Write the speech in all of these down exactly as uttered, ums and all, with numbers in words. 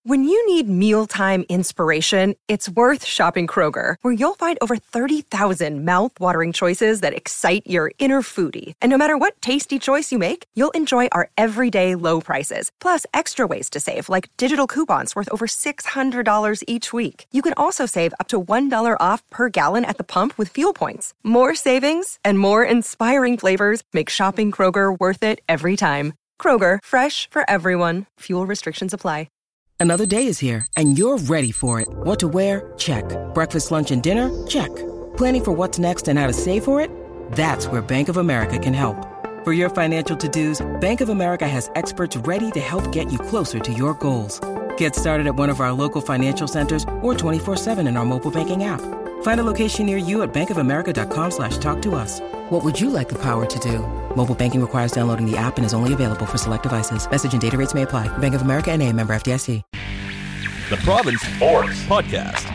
When you need mealtime inspiration, it's worth shopping Kroger, where you'll find over thirty thousand mouth-watering choices that excite your inner foodie. And no matter what tasty choice you make, you'll enjoy our everyday low prices, plus extra ways to save, like digital coupons worth over six hundred dollars each week. You can also save up to one dollar off per gallon at the pump with fuel points. More savings and more inspiring flavors make shopping Kroger worth it every time. Kroger, fresh for everyone. Fuel restrictions apply. Another day is here, and you're ready for it. What to wear? Check. Breakfast, lunch, and dinner? Check. Planning for what's next and how to save for it? That's where Bank of America can help. For your financial to-dos, Bank of America has experts ready to help get you closer to your goals. Get started at one of our local financial centers or twenty-four seven in our mobile banking app. Find a location near you at bankofamerica.com slash talk to us. What would you like the power to do? Mobile banking requires downloading the app and is only available for select devices. Message and data rates may apply. Bank of America N A, member F D I C. The Province Sports Podcast.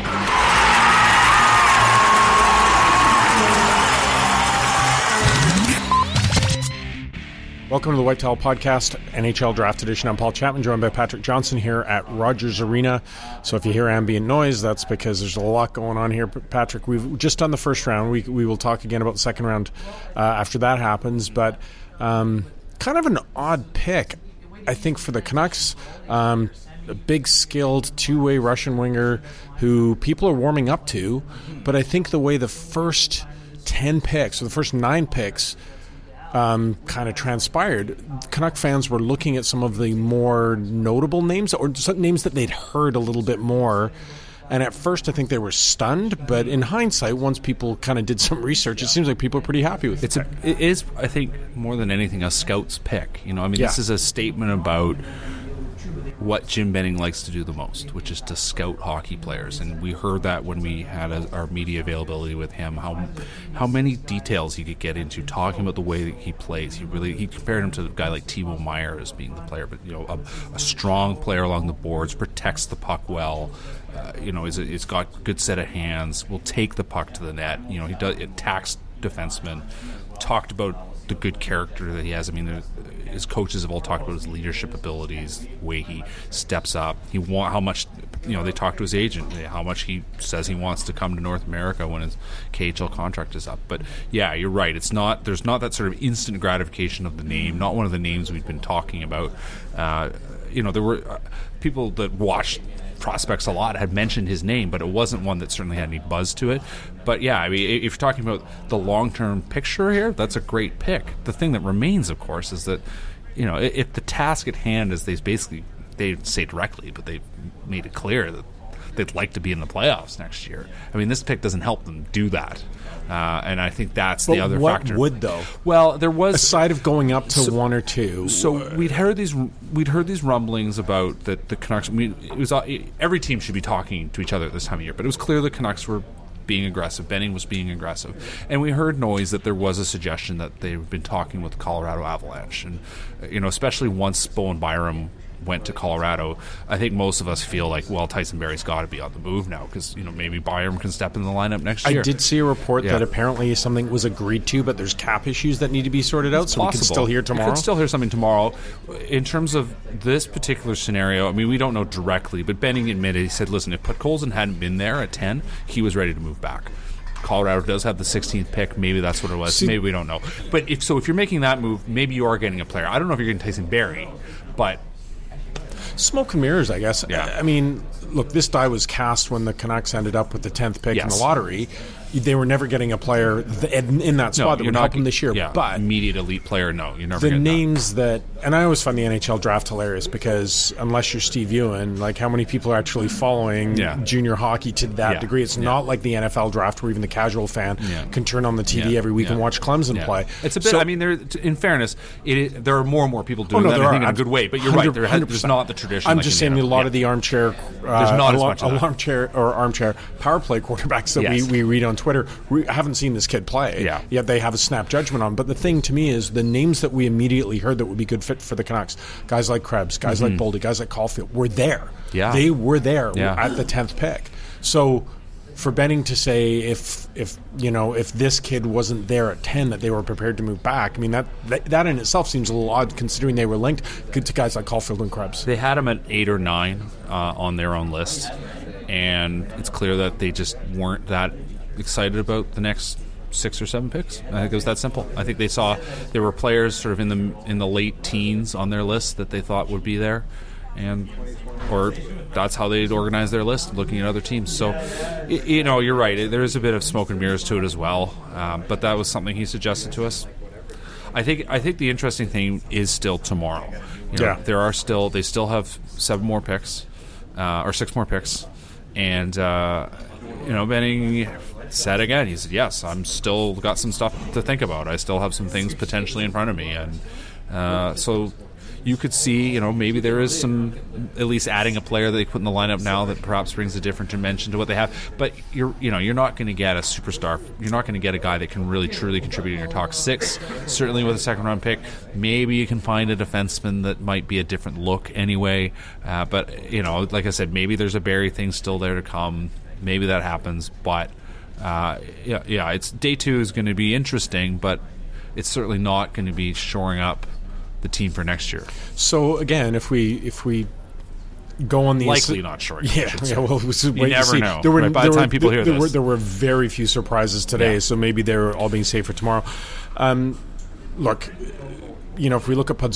Welcome to the White Towel Podcast, N H L Draft Edition. I'm Paul Chapman, joined by Patrick Johnson here at Rogers Arena. So if you hear ambient noise, that's because there's a lot going on here. Patrick, we've just done the first round. We we will talk again about the second round uh, after that happens. But um, kind of an odd pick, I think, for the Canucks. Um, a big, skilled, two-way Russian winger who people are warming up to. But I think the way the first ten picks, or the first nine picks, Um, kind of transpired, Canuck fans were looking at some of the more notable names, or some names that they'd heard a little bit more. And at first, I think they were stunned. But in hindsight, once people kind of did some research, it seems like people are pretty happy with it. It's a, it is, I think, more than anything, a scout's pick. You know, I mean, yeah. This is a statement about what Jim Benning likes to do the most, which is to scout hockey players. And we heard that when we had a, our media availability with him, how how many details he could get into talking about the way that he plays. He really he compared him to a guy like Timo Meier as being the player, but you know, a, a strong player along the boards, protects the puck well. Uh, you know, is it's got a good set of hands. Will take the puck to the net. You know, he does attacks defensemen. Talked about the good character that he has. I mean, his coaches have all talked about his leadership abilities, the way he steps up. He want how much, you know, they talk to his agent, how much he says he wants to come to North America when his K H L contract is up. But yeah, you're right. It's not. There's not that sort of instant gratification of the name. Not one of the names we've been talking about. Uh, you know, there were uh, people that watched prospects a lot had mentioned his name, but it wasn't one that certainly had any buzz to it. But yeah, I mean, if you're talking about the long-term picture here, that's a great pick. The thing that remains, of course, is that, you know, if the task at hand is they basically, they say directly, but they made it clear that they'd like to be in the playoffs next year. I mean, this pick doesn't help them do that. Uh, and I think that's but the other what factor. What would, though? Well, there was aside of going up to so, one or two. So we'd heard these we'd heard these rumblings about that the Canucks. I mean, it was every team should be talking to each other at this time of year, but it was clear the Canucks were being aggressive. Benning was being aggressive, and we heard noise that there was a suggestion that they've been talking with the Colorado Avalanche, and you know, especially once Bowen Byram went to Colorado, I think most of us feel like, well, Tyson Barrie's got to be on the move now because, you know, maybe Byram can step in the lineup next year. I did see a report yeah. that apparently something was agreed to, but there's cap issues that need to be sorted out, it's so possible. we can still hear tomorrow. We could still hear something tomorrow. In terms of this particular scenario, I mean, we don't know directly, but Benning admitted, he said, listen, if Podkolzin hadn't been there at ten, he was ready to move back. Colorado does have the sixteenth pick. Maybe that's what it was. See, maybe we don't know. But if so, if you're making that move, maybe you are getting a player. I don't know if you're getting Tyson Barrie, but smoke and mirrors, I guess. Yeah. I mean, look, this die was cast when the Canucks ended up with the tenth pick yes. in the lottery. They were never getting a player th- in that spot no, that would help them this year. Yeah, but immediate elite player, no, you're never the getting names that. that, and I always find the N H L draft hilarious because unless you're Steve Ewan, like how many people are actually following yeah. junior hockey to that yeah. degree? It's yeah. not like the N F L draft where even the casual fan yeah. can turn on the T V yeah. every week yeah. and watch Clemson yeah. play. It's a bit. So, I mean, there. In fairness, it is, there are more and more people doing oh, no, that. I think are. in a good way. But you're right. There has, there's not the tradition. I'm like just in saying a lot yeah. of the armchair, uh, there's not a as lot, much of that. armchair or armchair power play quarterbacks that yes. we, we read on Twitter. We haven't seen this kid play. Yeah. Yet they have a snap judgment on. But the thing to me is the names that we immediately heard that would be good fit for the Canucks, guys like Krebs, guys mm-hmm. like Boldy, guys like Caulfield, were there. Yeah. They were there yeah. at the tenth pick. So for Benning to say if if you know if this kid wasn't there at ten that they were prepared to move back. I mean that that, that in itself seems a little odd considering they were linked to guys like Caulfield and Krebs. They had him at eight or nine uh, on their own list, and it's clear that they just weren't that excited about the next six or seven picks. I think it was that simple. I think they saw there were players sort of in the in the late teens on their list that they thought would be there, and or that's how they'd organize their list, looking at other teams. So, you know, you're right. There is a bit of smoke and mirrors to it as well, um, but that was something he suggested to us. I think I think the interesting thing is still tomorrow. You know, yeah, there are still they still have seven more picks, uh, or six more picks, and uh, you know, Benning said again, he said, yes, I'm still got some stuff to think about. I still have some things potentially in front of me. And uh, so you could see, you know, maybe there is some, at least adding a player that they put in the lineup now that perhaps brings a different dimension to what they have. But you're, you know, you're not going to get a superstar. You're not going to get a guy that can really truly contribute in your top six. Certainly with a second round pick, maybe you can find a defenseman that might be a different look anyway. Uh, but you know, like I said, maybe there's a Barrie thing still there to come. Maybe that happens, but. Uh, yeah, yeah. It's day two is going to be interesting, but it's certainly not going to be shoring up the team for next year. So again, if we if we go on the likely not shoring, yeah, up, yeah. Well, we'll you never see. know. There were, right, by there the time were, people there, hear there this, were, there were very few surprises today. Yeah. So maybe they're all being saved for tomorrow. Um, look, you know, if we look at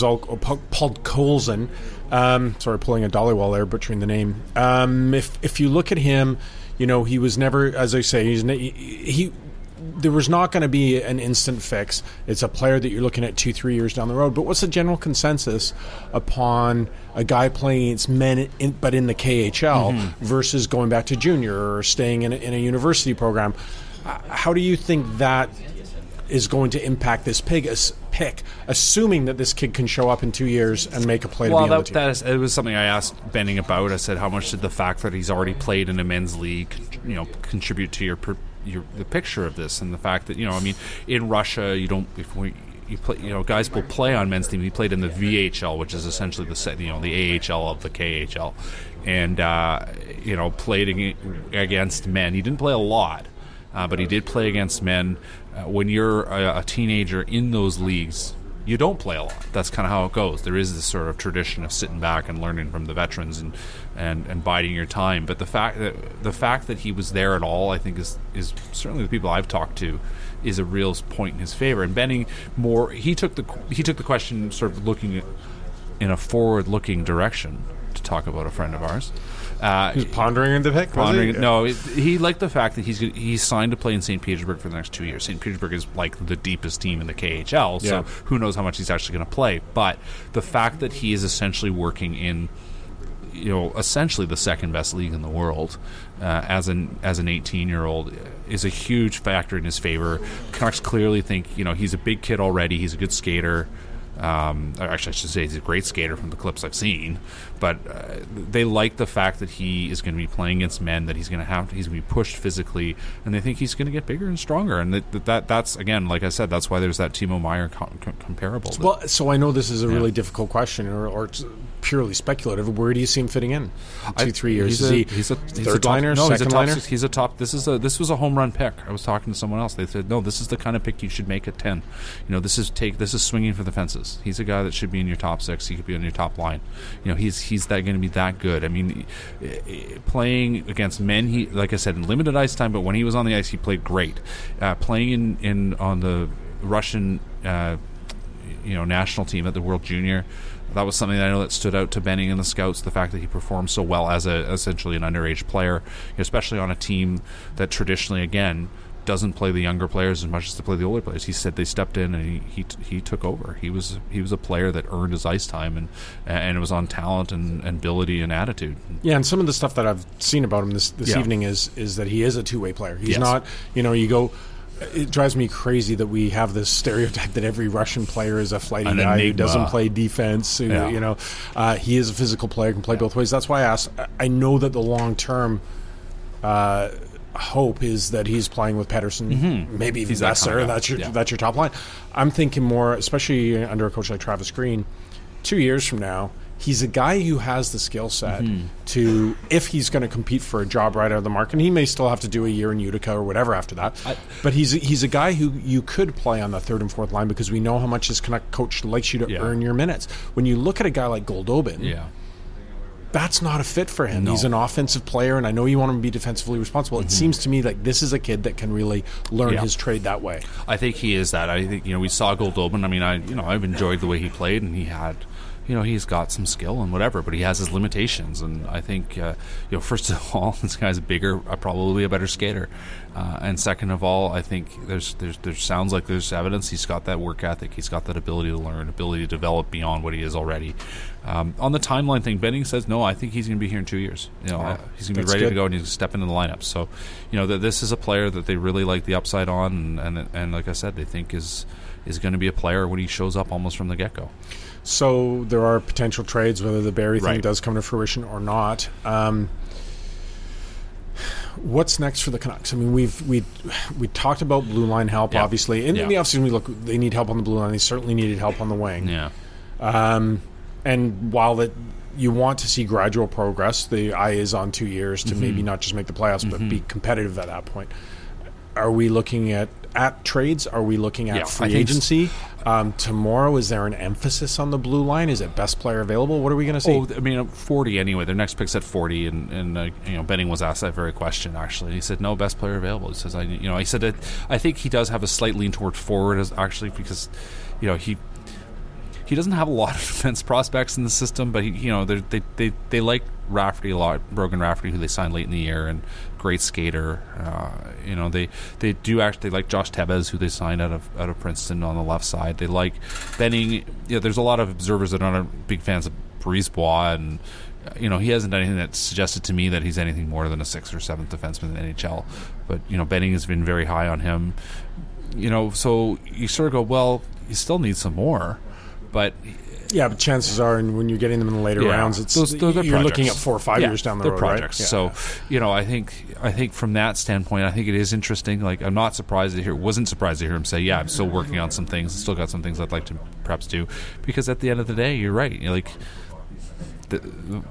Podkolzin, um, sorry, pulling a Dollywall there, butchering the name. Um, if if you look at him. You know, he was never, as I say, he's he, he there was not going to be an instant fix. It's a player that you're looking at two, three years down the road. But what's the general consensus upon a guy playing against men, in, but in the K H L, mm-hmm. versus going back to junior or staying in a, in a university program? Uh, how do you think that is going to impact this pig, pick, assuming that this kid can show up in two years and make a play to well, be on that, the team? that is, it was something I asked Benning about. I said, how much did the fact that he's already played in a men's league, you know, contribute to your, your the picture of this, and the fact that, you know, I mean, in Russia, you don't, if we, you play, you know, guys will play on men's team. He played in the V H L, which is essentially the, you know, the A H L of the K H L, and uh, you know, played against men. He didn't play a lot. Uh, but he did play against men. Uh, when you're a, a teenager in those leagues, you don't play a lot. That's kind of how it goes. There is this sort of tradition of sitting back and learning from the veterans and, and, and biding your time. But the fact that the fact that he was there at all, I think, is is certainly the people I've talked to, is a real point in his favor. And Benning more he took the he took the question sort of looking at, in a forward-looking direction to talk about a friend of ours. Uh, he's pondering in the pick. Pondering, no, it, he liked the fact that he's he's signed to play in Saint Petersburg for the next two years. Saint Petersburg is like the deepest team in the K H L, so yeah. who knows how much he's actually going to play. But the fact that he is essentially working in, you know, essentially the second best league in the world uh, as an as an eighteen year old is a huge factor in his favor. Canucks clearly think, you know, he's a big kid already. He's a good skater. Um, actually, I should say he's a great skater from the clips I've seen, but uh, they like the fact that he is going to be playing against men, that he's going to have he's going to be pushed physically, and they think he's going to get bigger and stronger. And that, that that's again, like I said, that's why there's that Timo Meier com- com- comparable. Well, that, so I know this is a yeah. really difficult question, or, or it's purely speculative. Where do you see him fitting in? Two, I, three years. He's is a, he he's a he's third a top, liner, no, second he's a top, liner? He's a top. This is a this was a home run pick. I was talking to someone else. They said, no, this is the kind of pick you should make at ten. You know, this is take this is swinging for the fences. He's a guy that should be in your top six. He could be on your top line. You know, he's he's that going to be that good. I mean, playing against men, he like I said, in limited ice time, but when he was on the ice, he played great. Uh, playing in, in on the Russian, uh, you know, national team at the World Junior, that was something that I know that stood out to Benning and the scouts. The fact that he performed so well as a essentially an underage player, especially on a team that traditionally, again, doesn't play the younger players as much as they play the older players. He said they stepped in and he he, he took over. He was he was a player that earned his ice time, and and it was on talent and, and ability and attitude. Yeah, and some of the stuff that I've seen about him this, this yeah. evening is is that he is a two-way player. He's yes. not, you know, you go. It drives me crazy that we have this stereotype that every Russian player is a flighty An guy enigma. who doesn't play defense. Who, yeah. You know, uh, he is a physical player, can play yeah. both ways. That's why I asked. I know that the long-term uh, hope is that he's playing with Pettersson, mm-hmm. maybe even Besser. That that's your yeah. that's your top line. I'm thinking more, especially under a coach like Travis Green, two years from now, he's a guy who has the skill set mm-hmm. to, if he's going to compete for a job right out of the market, and he may still have to do a year in Utica or whatever after that, I, but he's he's a guy who you could play on the third and fourth line because we know how much his coach likes you to yeah. earn your minutes. When you look at a guy like Goldobin, yeah. that's not a fit for him. No. He's an offensive player, and I know you want him to be defensively responsible. Mm-hmm. It seems to me like this is a kid that can really learn yeah. his trade that way. I think he is that. I think, you know, we saw Goldobin. I mean, I you know, I've enjoyed the way he played, and he had, you know, he's got some skill and whatever, but he has his limitations. And I think, uh, you know, first of all, this guy's bigger, uh, probably a better skater. Uh, and second of all, I think there's there's there sounds like there's evidence he's got that work ethic, he's got that ability to learn, ability to develop beyond what he is already. Um, on the timeline thing, Benning says no. I think he's going to be here in two years. You know, wow. he's going to be ready good. to go, and he's going to step into the lineup. So, you know, that this is a player that they really like the upside on, and and, and like I said, they think is is going to be a player when he shows up almost from the get go. So there are potential trades, whether the Barrie right. thing does come to fruition or not. Um, What's next for the Canucks? I mean, we've we we talked about blue line help, yeah. obviously. In, yeah. in the offseason, we look they need help on the blue line. They certainly needed help on the wing. Yeah. Um, and while that you want to see gradual progress, the eye is on two years to mm-hmm. maybe not just make the playoffs, mm-hmm. but be competitive at that point. Are we looking at at trades? Are we looking at yeah, free agency? Um, tomorrow, is there an emphasis on the blue line? Is it best player available? What are we going to see? Oh, I mean, forty anyway. Their next pick's at forty, and, and uh, you know, Benning was asked that very question actually. He said, "No, best player available." He says, "I, you know," he said that I think he does have a slight lean toward forward, as actually because, you know, he. He doesn't have a lot of defense prospects in the system, but he, you know, they they they like Rafferty a lot, Brogan Rafferty, who they signed late in the year, and great skater. Uh, you know, they they do actually like Josh Tebes, who they signed out of out of Princeton on the left side. They like Benning. You know, there's a lot of observers that aren't big fans of Brisebois, and you know, he hasn't done anything that suggested to me that he's anything more than a sixth or seventh defenseman in the N H L. But you know, Benning has been very high on him. You know, so you sort of go, well, you still need some more. But yeah, but chances are, and when you're getting them in the later yeah, rounds, it's those, those you're projects. looking at four or five yeah, years down the they're road, projects. Right? So, yeah. you know, I think I think from that standpoint, I think it is interesting. Like, I'm not surprised to hear, wasn't surprised to hear him say, "Yeah, I'm still working on some things. Still got some things I'd like to perhaps do," because at the end of the day, you're right. You're like, the,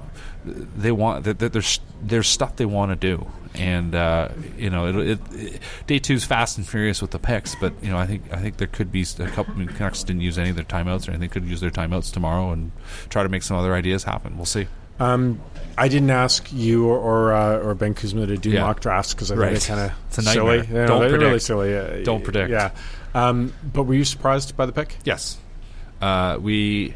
they want that. There's there's stuff they want to do. And uh, you know, it, it, it, day two's fast and furious with the picks, but you know, I think I think there could be a couple. I mean, Canucks didn't use any of their timeouts, or anything. Could use their timeouts tomorrow and try to make some other ideas happen. We'll see. Um, I didn't ask you or or, uh, or Ben Kuzma to do yeah. mock drafts because I right. think kind of silly. You know, Don't they're predict. Really silly. Uh, Don't predict. Yeah. Um, but were you surprised by the pick? Yes. Uh, we.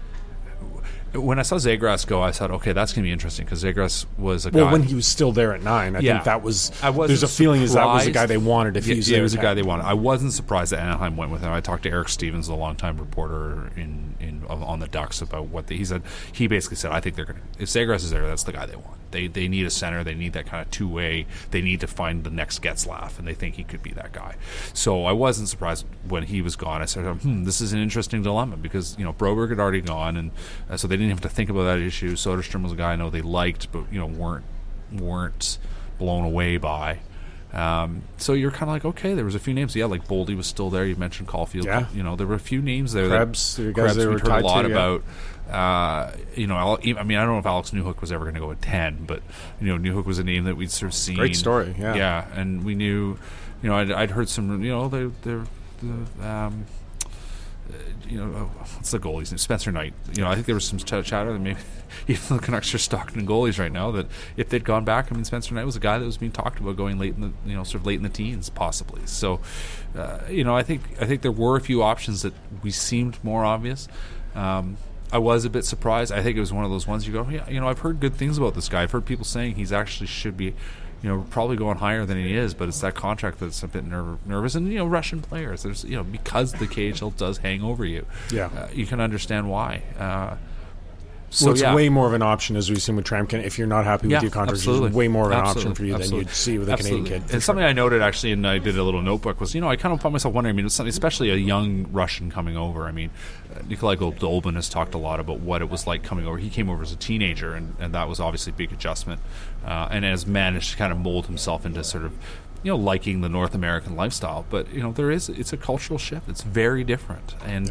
When I saw Zegras go, I thought, okay, that's going to be interesting because Zegras was a well, guy. Well, when he was still there at nine, I yeah. think that was. I there's a feeling is that was the guy they wanted if yeah, he was yeah, there. He was the guy they wanted. I wasn't surprised that Anaheim went with him. I talked to Eric Stevens, a longtime reporter in, in on the Ducks, about what they, he said. He basically said, I think they're going to. If Zegras is there, that's the guy they want. They they need a center. They need that kind of two way. They need to find the next Getzlaf, and they think he could be that guy. So I wasn't surprised when he was gone. I said, hmm, this is an interesting dilemma because you know Broberg had already gone, and uh, so they didn't have to think about that issue. Soderstrom was a guy I know they liked, but you know weren't weren't blown away by. Um, so you're kind of like, okay, there was a few names. Yeah, like Boldy was still there. You mentioned Caulfield. Yeah. You know, there were a few names there. Krebs, that, the guys Krebs they were we'd heard tied a lot to, yeah. about. Uh, you know, I mean, I don't know if Alex Newhook was ever going to go at ten, but you know, Newhook was a name that we'd sort of seen. Great story, yeah. Yeah, and we knew, you know, I'd, I'd heard some, you know, they're, they're, they're um, you know, what's the goalie's name? Spencer Knight. You know, I think there was some ch- chatter that maybe even the Canucks are stocking goalies right now. That if they'd gone back, I mean, Spencer Knight was a guy that was being talked about going late in the, you know, sort of late in the teens, possibly. So, uh, you know, I think I think there were a few options that we seemed more obvious. Um, I was a bit surprised. I think it was one of those ones you go, yeah, you know, I've heard good things about this guy. I've heard people saying he's actually should be, you know, probably going higher than he is, but it's that contract that's a bit nerv- nervous. And, you know, Russian players, there's, you know, because the K H L does hang over you, yeah, uh, you can understand why. Uh, so well, it's yeah. way more of an option, as we've seen with Tramkin. If you're not happy yeah, with your contract, absolutely. it's way more of an absolutely. option for you absolutely. than you'd see with a absolutely. Canadian kid. And something sure. I noted, actually, and I did a little notebook, was, you know, I kind of found myself wondering, I mean, it was something, especially a young Russian coming over. I mean, uh, Nikolai Goldobin has talked a lot about what it was like coming over. He came over as a teenager, and, and that was obviously a big adjustment, uh, and has managed to kind of mold himself into sort of, you know, liking the North American lifestyle. But, you know, there is, it's a cultural shift. It's very different. And,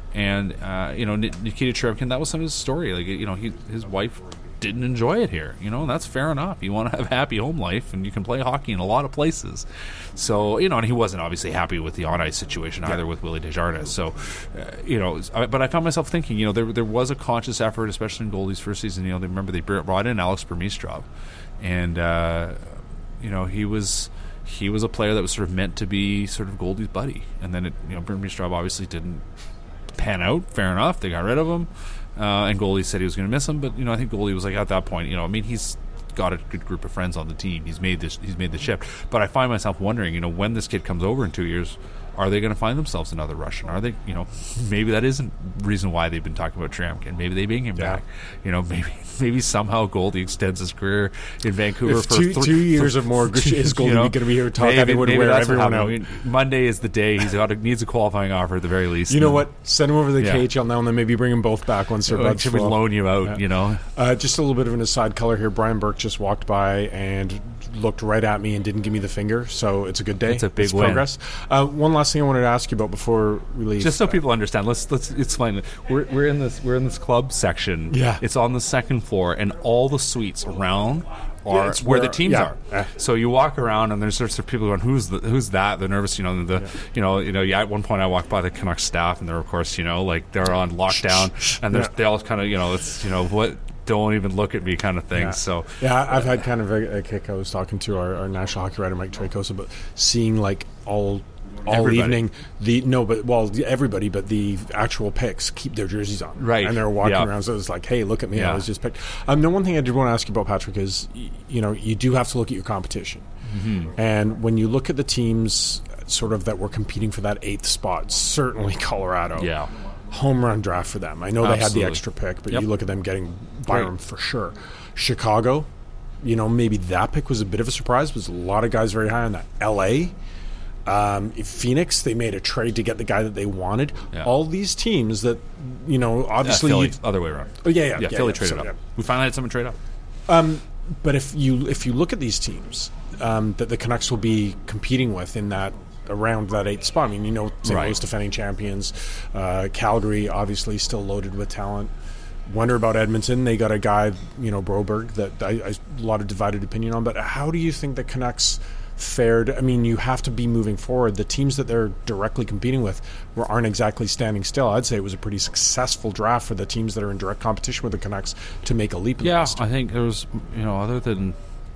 And uh, you know, Nikita Cherevkin, that was some of his story. Like, you know, he, his wife didn't enjoy it here. You know, and that's fair enough. You want to have a happy home life, and you can play hockey in a lot of places. So, you know, and he wasn't obviously happy with the on-ice situation either, yeah. with Willie Desjardins. So, uh, you know, but I found myself thinking, you know, there there was a conscious effort, especially in Goldie's first season. You know, they remember they brought in Alex Burmistrov, and uh, you know, he was he was a player that was sort of meant to be sort of Goldie's buddy, and then it, you know, Burmistrov obviously didn't pan out. Fair enough, they got rid of him. Uh, and Goldie said he was going to miss him, but you know, I think Goldie was like, at that point, you know, I mean, he's got a good group of friends on the team. He's made this. He's made the shift. But I find myself wondering, you know, when this kid comes over in two years, are they going to find themselves another Russian? Are they, you know, maybe that isn't the reason why they've been talking about Cherevkin. Maybe they bring him yeah. back. You know, maybe maybe somehow Goldie extends his career in Vancouver if for two, th- two years or more. Is Goldie you know, going to be here talking? Maybe, would maybe wear that's everyone out. I mean, Monday is the day. He's got a, needs a qualifying offer at the very least. You know what? Send him over to the yeah. K H L now, and then maybe bring them both back once they're oh, buds should we loan you out? Yeah. You know, uh, just a little bit of an aside color here. Brian Burke just walked by and looked right at me and didn't give me the finger, so it's a good day. It's a big it's win. Progress. Uh, one last thing I wanted to ask you about before we leave, just so people understand. Let's let's explain it. We're we're in this we're in this club section. Yeah, it's on the second floor, and all the suites around are yeah, where, where the teams yeah. are. Uh, so you walk around, and there's sorts of people going, "Who's the, who's that?" They're nervous, you know. The yeah. you know you know. Yeah, at one point I walked by the Canucks staff, and they're of course you know like they're on lockdown, and yeah. they all kind of you know it's you know what. Don't even look at me kind of thing. Yeah. So yeah, I've had kind of a, a kick. I was talking to our, our national hockey writer Mike Tracosa, but seeing like all all everybody. evening the no, but well everybody, but the actual picks keep their jerseys on, right? And they're walking yeah. around. So it's like, hey, look at me, yeah. I was just picked. Um, the one thing I did want to ask you about, Patrick, is you know you do have to look at your competition, mm-hmm. and when you look at the teams sort of that were competing for that eighth spot, certainly Colorado, yeah. home run draft for them. I know Absolutely. they had the extra pick, but yep. you look at them getting Byram right. for sure. Chicago, you know, maybe that pick was a bit of a surprise. There's a lot of guys very high on that. L A, um, Phoenix, they made a trade to get the guy that they wanted. Yeah. All these teams that, you know, obviously... Yeah, Philly, other way around. Oh, yeah, yeah. Yeah, yeah Philly yeah, traded so, up. Yeah. We finally had someone trade up. Um, but if you if you look at these teams um, that the Canucks will be competing with in that around that eighth spot. I mean, you know, Saint Louis right. defending champions. Uh, Calgary, obviously, still loaded with talent. Wonder about Edmonton. They got a guy, you know, Broberg, that I, I, a lot of divided opinion on. But how do you think the Canucks fared? I mean, you have to be moving forward. The teams that they're directly competing with were, aren't exactly standing still. I'd say it was a pretty successful draft for the teams that are in direct competition with the Canucks to make a leap in yeah, the West. I think there was, you know, other than...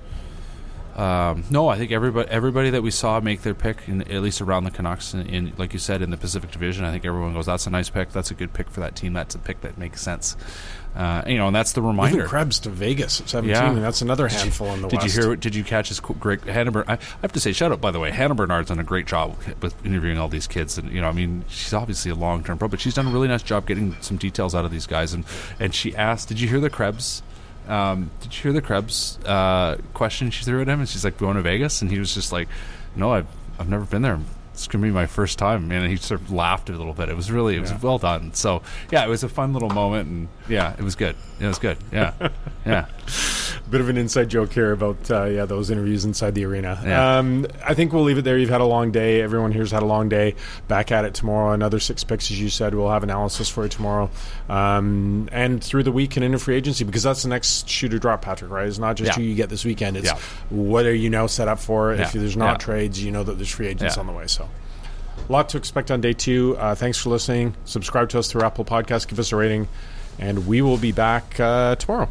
Um, no, I think everybody everybody that we saw make their pick, in, at least around the Canucks, in, in like you said, in the Pacific Division, I think everyone goes, that's a nice pick, that's a good pick for that team, that's a pick that makes sense. Uh, you know, and that's the reminder. Even Krebs to Vegas at seventeen, yeah. and that's another handful in the did West. Did you hear? Did you catch his great Hannah? Bern- I, I have to say, shout out by the way, Hannah Bernard's done a great job with interviewing all these kids, and you know, I mean, she's obviously a long term pro, but she's done a really nice job getting some details out of these guys. And and she asked, did you hear the Krebs? Um, did you hear the Krebs uh, question she threw at him? And she's like, going to Vegas? And he was just like, no, I've I've never been there. It's going to be my first time. And he sort of laughed a little bit. It was really, it was yeah. well done. So, yeah, it was a fun little moment. And, yeah, it was good. It was good. Yeah. Yeah. Bit of an inside joke here about, uh, yeah, those interviews inside the arena. Yeah. Um, I think we'll leave it there. You've had a long day. Everyone here's had a long day. Back at it tomorrow. Another six picks, as you said. We'll have analysis for you tomorrow. Um, and through the week and into free agency, because that's the next shoot or drop, Patrick, right? It's not just yeah. who you get this weekend. It's yeah. what are you now set up for? Yeah. If there's not yeah. trades, you know that there's free agents yeah. on the way. So a lot to expect on day two. Uh, thanks for listening. Subscribe to us through Apple Podcasts. Give us a rating. And we will be back uh, tomorrow.